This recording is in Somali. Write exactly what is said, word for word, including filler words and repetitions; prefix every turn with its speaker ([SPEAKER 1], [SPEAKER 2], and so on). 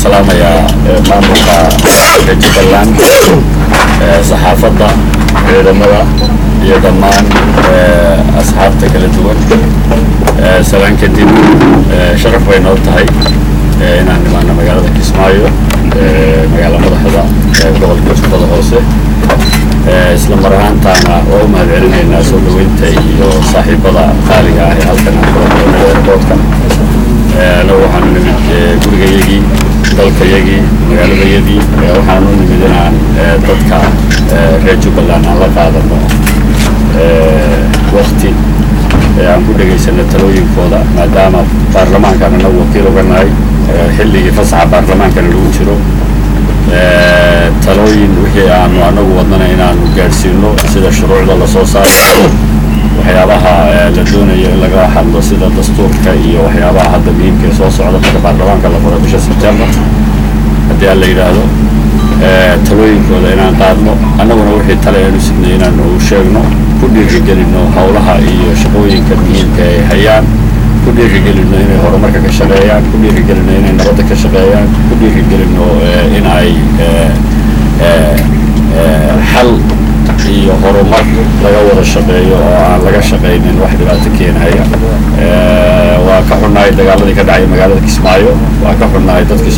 [SPEAKER 1] salaamayaa maamulka Jubbaland saxaafadda ciidamada iyo dhammaan asxaabta kala duwan salaan kadib sharaf way noo tahay inaan nimaano magaalada Kismaayo magaalada madaxda gobolka Jubbada Hoose isla mar ahaantaana oo u mahadcelinaynaa soo dhaweynta iyo saaxiibada qaaliga ah ee halkan aan kula kulannay airportka anagu waxaanu nimid gurigayagii dalkayagii magaaladayadii waxaanu nimid inaan dadka reer Jubbaland aan la qaadano waqti aan ku dhageysano talooyinkooda maadaama baarlamaankan anagu wakiil uga nahay xilligii fasaxa baarlamaankana lagu jiro talooyin wixii aanu anagu wadnana inaanu gaadhsiino sida shuruucda la soo saaro waxyaabaha la doonayo in laga hadlo sida dastuurka iyo waxyaabaha hadda muhiimka soo socda marka baarlamaanka la furo bisha September haddii aan la yidhaahdo talooyinkooda inaan qaadno annaguna wixii tale aanu sidnay inaanu u sheegno ku dhiirigelino howlaha iyo shaqooyinka muhiimka ay hayaan ku dhiirigelino inay horumarka ka shaqeeyaan ku dhiirigelino inay nabadda ka shaqeeyaan ku dhiirigelino in ay xal iyo horumar laga wada shaqeeyo oo aan laga shaqeynin wax dhibaato keenaya waa ka xunnahay dagaaladii ka dhacay magaalada Kismaayo waa ka xunnahay dadkii